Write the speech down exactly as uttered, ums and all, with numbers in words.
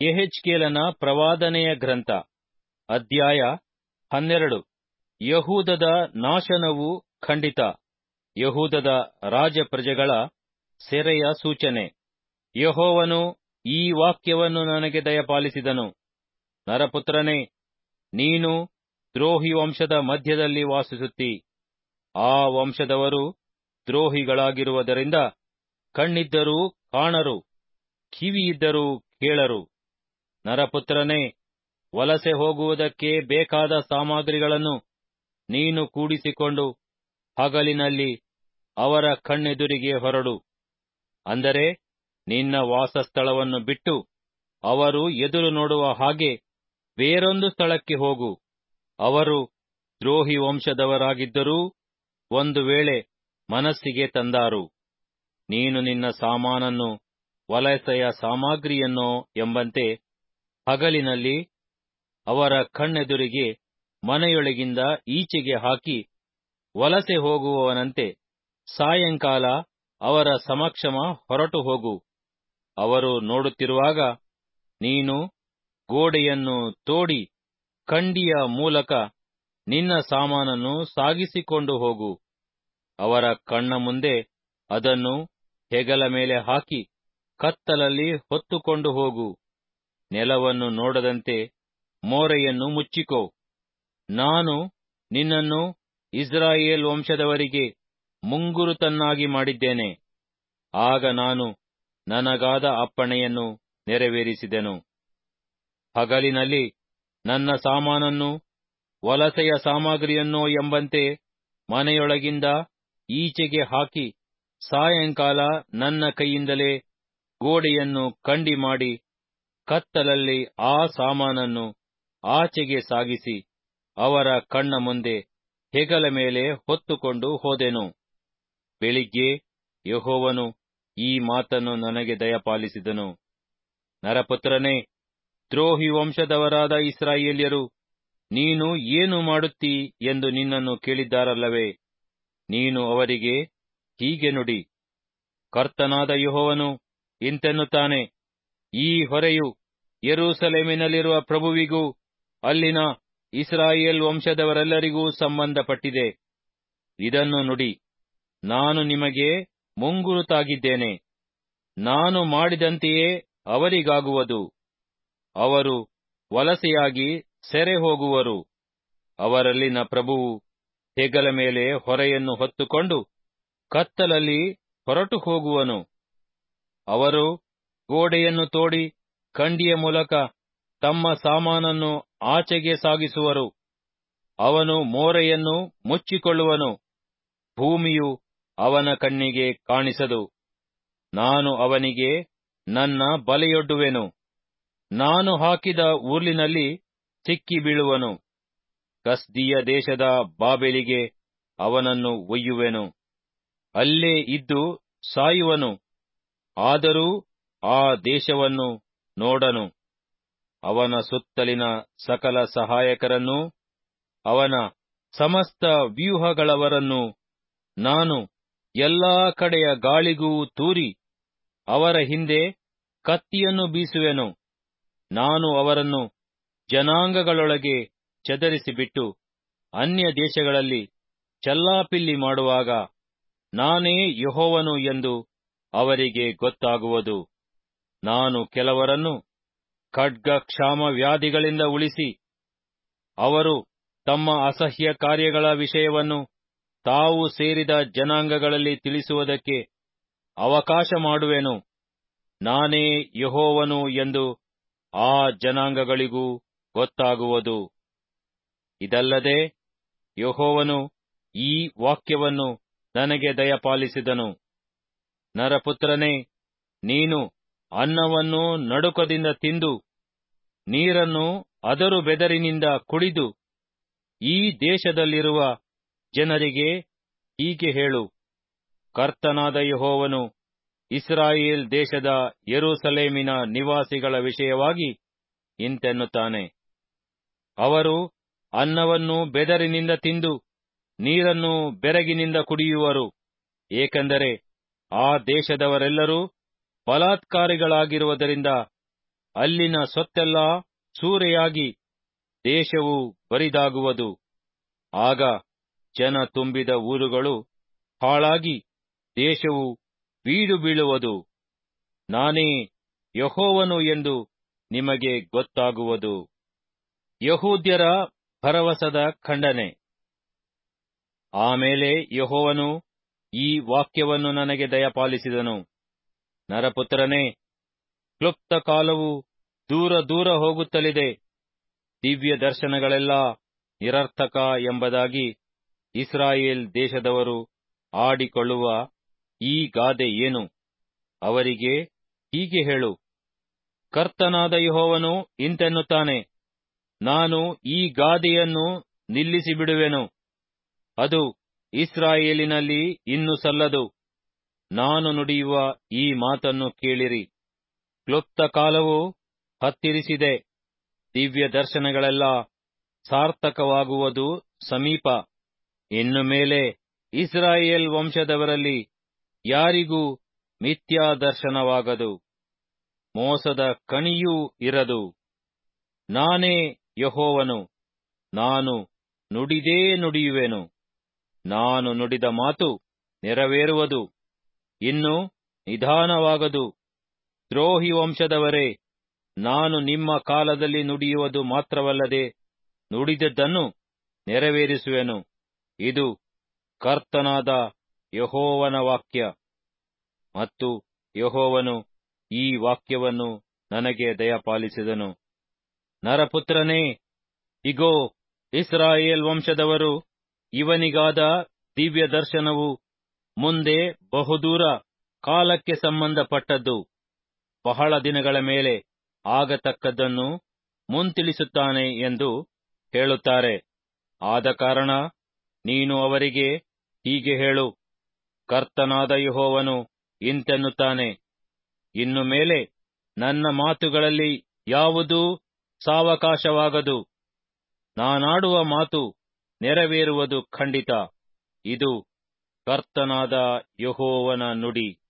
ಯೆಹೆಜ್ಕೇಲನ ಪ್ರವಾದನೆಯ ಗ್ರಂಥ, ಅಧ್ಯಾಯ ಹನ್ನೆರಡು. ಯಹೂದದ ನಾಶನವು ಖಂಡಿತ. ಯಹೂದದ ರಾಜಪ್ರಜೆಗಳ ಸೆರೆಯ ಸೂಚನೆ. ಯೆಹೋವನು ಈ ವಾಕ್ಯವನ್ನು ನನಗೆ ದಯಪಾಲಿಸಿದನು. ನರಪುತ್ರನೇ, ನೀನು ದ್ರೋಹಿ ವಂಶದ ಮಧ್ಯದಲ್ಲಿ ವಾಸಿಸುತ್ತೀ. ಆ ವಂಶದವರು ದ್ರೋಹಿಗಳಾಗಿರುವುದರಿಂದ ಕಣ್ಣಿದ್ದರೂ ಕಾಣರು, ಕಿವಿಯಿದ್ದರೂ ಕೇಳರು. ನರಪುತ್ರನೇ, ವಲಸೆ ಹೋಗುವುದಕ್ಕೆ ಬೇಕಾದ ಸಾಮಗ್ರಿಗಳನ್ನು ನೀನು ಕೂಡಿಸಿಕೊಂಡು ಹಗಲಿನಲ್ಲಿ ಅವರ ಕಣ್ಣೆದುರಿಗೆ ಹೊರಡು. ಅಂದರೆ ನಿನ್ನ ವಾಸಸ್ಥಳವನ್ನು ಬಿಟ್ಟು ಅವರು ಎದುರು ನೋಡುವ ಹಾಗೆ ಬೇರೊಂದು ಸ್ಥಳಕ್ಕೆ ಹೋಗು. ಅವರು ದ್ರೋಹಿ ವಂಶದವರಾಗಿದ್ದರೂ ಒಂದು ವೇಳೆ ಮನಸ್ಸಿಗೆ ತಂದಾರು. ನೀನು ನಿನ್ನ ಸಾಮಾನನ್ನು ವಲಸೆಯ ಸಾಮಗ್ರಿಯನ್ನೋ ಎಂಬಂತೆ ಹಗಲಿನಲ್ಲಿ ಅವರ ಕಣ್ಣೆದುರಿಗೆ ಮನೆಯೊಳಗಿಂದ ಈಚೆಗೆ ಹಾಕಿ ವಲಸೆ ಹೋಗುವವನಂತೆ ಸಾಯಂಕಾಲ ಅವರ ಸಮಕ್ಷಮ ಹೊರಟು ಹೋಗು. ಅವರು ನೋಡುತ್ತಿರುವಾಗ ನೀನು ಗೋಡೆಯನ್ನು ತೋಡಿ ಕಂಡಿಯ ಮೂಲಕ ನಿನ್ನ ಸಾಮಾನನ್ನು ಸಾಗಿಸಿಕೊಂಡು ಹೋಗು. ಅವರ ಕಣ್ಣ ಮುಂದೆ ಅದನ್ನು ಹೆಗಲ ಮೇಲೆ ಹಾಕಿ ಕತ್ತಲಲ್ಲಿ ಹೊತ್ತುಕೊಂಡು ಹೋಗು. ನೆಲವನ್ನು ನೋಡದಂತೆ ಮೋರೆಯನ್ನು ಮುಚ್ಚಿಕೋ. ನಾನು ನಿನ್ನನ್ನು ಇಸ್ರಾಯೇಲ್ ವಂಶದವರಿಗೆ ಮುಂಗುರುತನ್ನಾಗಿ ಮಾಡಿದ್ದೇನೆ. ಆಗ ನಾನು ನನಗಾದ ಅಪ್ಪಣೆಯನ್ನು ನೆರವೇರಿಸಿದೆನು. ಹಗಲಿನಲ್ಲಿ ನನ್ನ ಸಾಮಾನನ್ನು ವಲಸೆಯ ಸಾಮಗ್ರಿಯನ್ನೋ ಎಂಬಂತೆ ಮನೆಯೊಳಗಿಂದ ಈಚೆಗೆ ಹಾಕಿ ಸಾಯಂಕಾಲ ನನ್ನ ಕೈಯಿಂದಲೇ ಗೋಡೆಯನ್ನು ಕಂಡಿ ಮಾಡಿ ಕತ್ತಲಲ್ಲಿ ಆ ಸಾಮಾನನ್ನು ಆಚೆಗೆ ಸಾಗಿಸಿ ಅವರ ಕಣ್ಣ ಮುಂದೆ ಹೆಗಲ ಮೇಲೆ ಹೊತ್ತುಕೊಂಡು ಹೋದೆನು. ಬೆಳಿಗ್ಗೆ ಯೆಹೋವನು ಈ ಮಾತನ್ನು ನನಗೆ ದಯಪಾಲಿಸಿದನು. ನರಪುತ್ರನೇ, ದ್ರೋಹಿ ವಂಶದವರಾದ ಇಸ್ರಾಯೇಲ್ಯರು ನೀನು ಏನು ಮಾಡುತ್ತೀ ಎಂದು ನಿನ್ನನ್ನು ಕೇಳಿದ್ದಾರಲ್ಲವೇ? ನೀನು ಅವರಿಗೆ ಹೀಗೆ ನುಡಿ, ಕರ್ತನಾದ ಯೆಹೋವನು ಇಂತೆನ್ನುತ್ತಾನೆ, ಈ ಹೊರೆಯು ಯೆರೂಸಲೇಮಿನಲ್ಲಿರುವ ಪ್ರಭುವಿಗೂ ಅಲ್ಲಿನ ಇಸ್ರಾಯೇಲ್ ವಂಶದವರೆಲ್ಲರಿಗೂ ಸಂಬಂಧಪಟ್ಟಿದೆ. ಇದನ್ನು ನುಡಿ, ನಾನು ನಿಮಗೆ ಮುಂಗುರುತಾಗಿದ್ದೇನೆ. ನಾನು ಮಾಡಿದಂತೆಯೇ ಅವರಿಗಾಗುವುದು. ಅವರು ವಲಸೆಯಾಗಿ ಸೆರೆ ಹೋಗುವರು. ಅವರಲ್ಲಿನ ಪ್ರಭುವು ಹೆಗಲ ಮೇಲೆ ಹೊರೆಯನ್ನು ಹೊತ್ತುಕೊಂಡು ಕತ್ತಲಲ್ಲಿ ಹೊರಟು ಹೋಗುವನು. ಅವರು ಗೋಡೆಯನ್ನು ತೋಡಿ ಕಂಡಿಯ ಮೂಲಕ ತಮ್ಮ ಸಾಮಾನನ್ನು ಆಚೆಗೆ ಸಾಗಿಸುವರು. ಅವನು ಮೋರೆಯನ್ನು ಮುಚ್ಚಿಕೊಳ್ಳುವನು. ಭೂಮಿಯು ಅವನ ಕಣ್ಣಿಗೆ ಕಾಣಿಸದು. ನಾನು ಅವನಿಗೆ ನನ್ನ ಬಲೆಯೊಡ್ಡುವೆನು. ನಾನು ಹಾಕಿದ ಉರ್ಲಿನಲ್ಲಿ ಸಿಕ್ಕಿ ಬೀಳುವನು. ಕಸ್ದೀಯ ದೇಶದ ಬಾಬೆಲಿಗೆ ಅವನನ್ನು ಒಯ್ಯುವೆನು. ಅಲ್ಲೇ ಇದ್ದು ಸಾಯುವನು. ಆದರೂ ಆ ದೇಶವನ್ನು ನೋಡನು. ಅವನ ಸುತ್ತಲಿನ ಸಕಲ ಸಹಾಯಕರನ್ನೂ ಅವನ ಸಮಸ್ತ ವ್ಯೂಹಗಳವರನ್ನೂ ನಾನು ಎಲ್ಲಾ ಕಡೆಯ ಗಾಳಿಗೂ ತೂರಿ ಅವರ ಹಿಂದೆ ಕತ್ತಿಯನ್ನು ಬೀಸುವೆನು. ನಾನು ಅವರನ್ನು ಜನಾಂಗಗಳೊಳಗೆ ಚದರಿಸಿಬಿಟ್ಟು ಅನ್ಯ ದೇಶಗಳಲ್ಲಿ ಚೆಲ್ಲಾಪಿಲ್ಲಿ ಮಾಡುವಾಗ ನಾನೇ ಯೆಹೋವನು ಎಂದು ಅವರಿಗೆ ಗೊತ್ತಾಗುವುದು. ನಾನು ಕೆಲವರನ್ನು ಖಡ್ಗ ಕ್ಷಾಮ ವ್ಯಾಧಿಗಳಿಂದ ಉಳಿಸಿ ಅವರು ತಮ್ಮ ಅಸಹ್ಯ ಕಾರ್ಯಗಳ ವಿಷಯವನ್ನು ತಾವು ಸೇರಿದ ಜನಾಂಗಗಳಲ್ಲಿ ತಿಳಿಸುವುದಕ್ಕೆ ಅವಕಾಶ ಮಾಡುವೆನು. ನಾನೇ ಯೆಹೋವನು ಎಂದು ಆ ಜನಾಂಗಗಳಿಗೂ ಗೊತ್ತಾಗುವುದು. ಇದಲ್ಲದೆ ಯೆಹೋವನು ಈ ವಾಕ್ಯವನ್ನು ನನಗೆ ದಯಪಾಲಿಸಿದನು. ನರಪುತ್ರನೇ, ನೀನು ಅನ್ನವನ್ನು ನಡುಕದಿಂದ ತಿಂದು ನೀರನ್ನು ಅದರು ಬೆದರಿನಿಂದ ಕುಡಿದು ಈ ದೇಶದಲ್ಲಿರುವ ಜನರಿಗೆ ಹೀಗೆ ಹೇಳು, ಕರ್ತನಾದ ಯೆಹೋವನು ಇಸ್ರಾಯೇಲ್ ದೇಶದ ಯೆರೂಸಲೇಮಿನ ನಿವಾಸಿಗಳ ವಿಷಯವಾಗಿ ಇಂತೆನ್ನುತ್ತಾನೆ, ಅವರು ಅನ್ನವನ್ನು ಬೆದರಿನಿಂದ ತಿಂದು ನೀರನ್ನು ಬೆರಗಿನಿಂದ ಕುಡಿಯುವರು. ಏಕೆಂದರೆ ಆ ದೇಶದವರೆಲ್ಲರೂ ಬಲಾತ್ಕಾರಿಗಳಾಗಿರುವುದರಿಂದ ಅಲ್ಲಿನ ಸೊತ್ತೆಲ್ಲ ಸೂರೆಯಾಗಿ ದೇಶವು ಬರಿದಾಗುವುದು. ಆಗ ಜನ ತುಂಬಿದ ಊರುಗಳು ಹಾಳಾಗಿ ದೇಶವು ಬೀಡು ಬೀಳುವುದು. ನಾನೇ ಯೆಹೋವನು ಎಂದು ನಿಮಗೆ ಗೊತ್ತಾಗುವುದು. ಯಹೂದ್ಯರ ಭರವಸದ ಖಂಡನೆ. ಆಮೇಲೆ ಯೆಹೋವನು ಈ ವಾಕ್ಯವನ್ನು ನನಗೆ ದಯಪಾಲಿಸಿದನು. ನರಪುತ್ರನೇ, ಕ್ಲುಪ್ತ ಕಾಲವು ದೂರ ದೂರ ಹೋಗುತ್ತಲಿದೆ. ದಿವ್ಯ ದರ್ಶನಗಳೆಲ್ಲ ನಿರರ್ಥಕ ಎಂಬುದಾಗಿ ಇಸ್ರಾಯೇಲ್ ದೇಶದವರು ಆಡಿಕೊಳ್ಳುವ ಈ ಗಾದೆ ಏನು? ಅವರಿಗೆ ಹೀಗೆ ಹೇಳು, ಕರ್ತನಾದ ಯೆಹೋವನು ಇಂತೆನ್ನುತ್ತಾನೆ, ನಾನು ಈ ಗಾದೆಯನ್ನು ನಿಲ್ಲಿಸಿಬಿಡುವೆನು. ಅದು ಇಸ್ರಾಯೇಲಿನಲ್ಲಿ ಇನ್ನು ಸಲ್ಲದು. ನಾನು ನುಡಿಯುವ ಈ ಮಾತನ್ನು ಕೇಳಿರಿ. ಕ್ಲುಪ್ತ ಕಾಲವು ಹತ್ತಿರಿಸಿದೆ. ದಿವ್ಯ ದರ್ಶನಗಳೆಲ್ಲ ಸಾರ್ಥಕವಾಗುವುದು ಸಮೀಪ. ಇನ್ನು ಮೇಲೆ ಇಸ್ರಾಯೇಲ್ ವಂಶದವರಲ್ಲಿ ಯಾರಿಗೂ ಮಿಥ್ಯಾ ದರ್ಶನವಾಗದು, ಮೋಸದ ಕಣಿಯೂ ಇರದು. ನಾನೇ ಯೆಹೋವನು, ನಾನು ನುಡಿದೇ ನುಡಿಯುವೆನು. ನಾನು ನುಡಿದ ಮಾತು ನೆರವೇರುವುದು, ಇನ್ನು ನಿಧಾನವಾಗದು. ದ್ರೋಹಿ ವಂಶದವರೇ, ನಾನು ನಿಮ್ಮ ಕಾಲದಲ್ಲಿ ನುಡಿಯುವುದು ಮಾತ್ರವಲ್ಲದೆ ನುಡಿದದ್ದನ್ನು ನೆರವೇರಿಸುವೆನು. ಇದು ಕರ್ತನಾದ ಯೆಹೋವನ ವಾಕ್ಯ. ಮತ್ತು ಯೆಹೋವನು ಈ ವಾಕ್ಯವನ್ನು ನನಗೆ ದಯಪಾಲಿಸಿದನು. ನರಪುತ್ರನೇ, ಇಗೋ, ಇಸ್ರಾಯೇಲ್ ವಂಶದವರು ಇವನಿಗಾದ ದಿವ್ಯ ದರ್ಶನವು ಮುಂದೆ ಬಹುದೂರ ಕಾಲಕ್ಕೆ ಸಂಬಂಧಪಟ್ಟದ್ದು, ಬಹಳ ದಿನಗಳ ಮೇಲೆ ಆಗತಕ್ಕದ್ದನ್ನು ಮುಂತಿಳಿಸುತ್ತಾನೆ ಎಂದು ಹೇಳುತ್ತಾರೆ. ಆದ ಕಾರಣ ನೀನು ಅವರಿಗೆ ಹೀಗೆ ಹೇಳು, ಕರ್ತನಾದ ಯೆಹೋವನು ಇಂತೆನ್ನುತ್ತಾನೆ, ಇನ್ನು ಮೇಲೆ ನನ್ನ ಮಾತುಗಳಲ್ಲಿ ಯಾವುದೂ ಸಾವಕಾಶವಾಗದು. ನಾನಾಡುವ ಮಾತು ನೆರವೇರುವುದು ಖಂಡಿತ. ಇದು ಕರ್ತನಾದ ಯೆಹೋವನ ನುಡಿ.